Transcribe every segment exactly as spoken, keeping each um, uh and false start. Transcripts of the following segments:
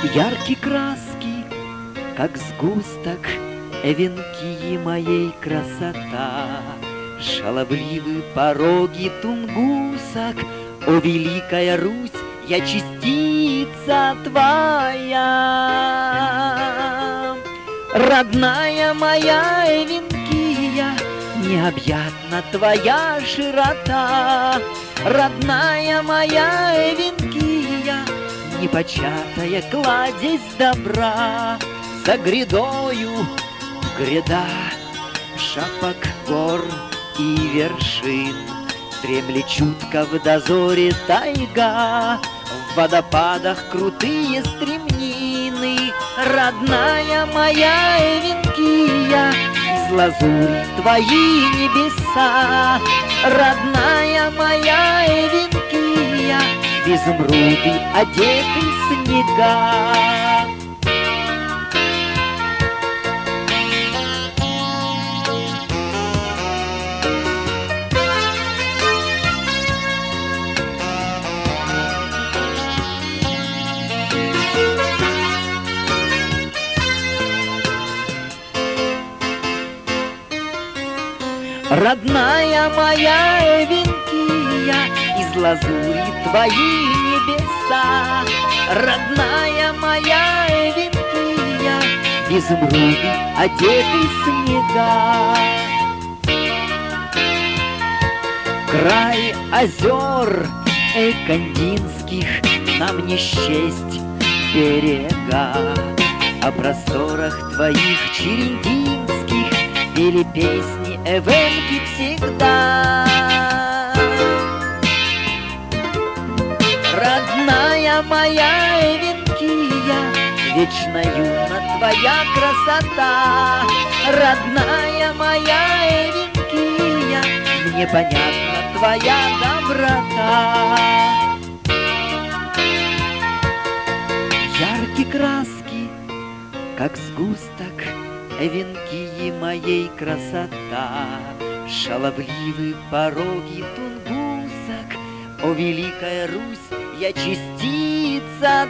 Яркие краски, как сгусток, венки моей красота. Шаловливы пороги тунгусок, о, Великая Русь, я частица твоя. Родная моя Эвенкия, необъятна твоя широта. Родная моя Эвенкия, непочатая кладезь добра. За грядою гряда, шапок гор и вершин, дремлет чутко в дозоре тайга, в водопадах крутые стремнины. Родная моя Эвенкия, из лазури твои небеса. Родная моя Эвенкия, в изумруды одеты снега. Родная моя Эвенкия, из лазури твои небеса. Родная моя Эвенкия, в изумруды одеты снега. Край озер Экандинских нам не счесть берега. О просторах твоих черендинских пели песни эвенки всегда. Родная моя Эвенкия, вечно юна твоя красота. Родная моя Эвенкия, мне понятна твоя доброта. Яркие краски, как сгусток, Эвенкии моей красота. Шаловливы пороги тунгусок, о, Великая Русь, я частица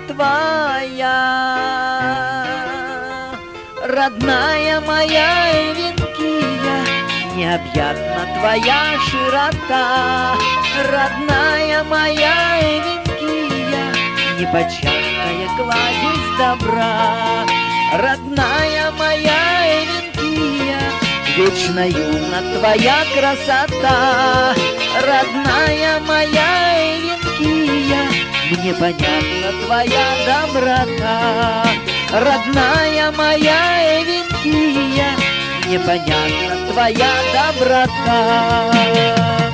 твоя. Родная моя Эвенкия, необъятна твоя широта. Родная моя Эвенкия, непочатая кладезь добра. Родная моя Эвенкия, вечно юна твоя красота. Родная моя Эвенкия, мне понятна твоя доброта. Родная моя Эвенкия, мне понятна твоя доброта.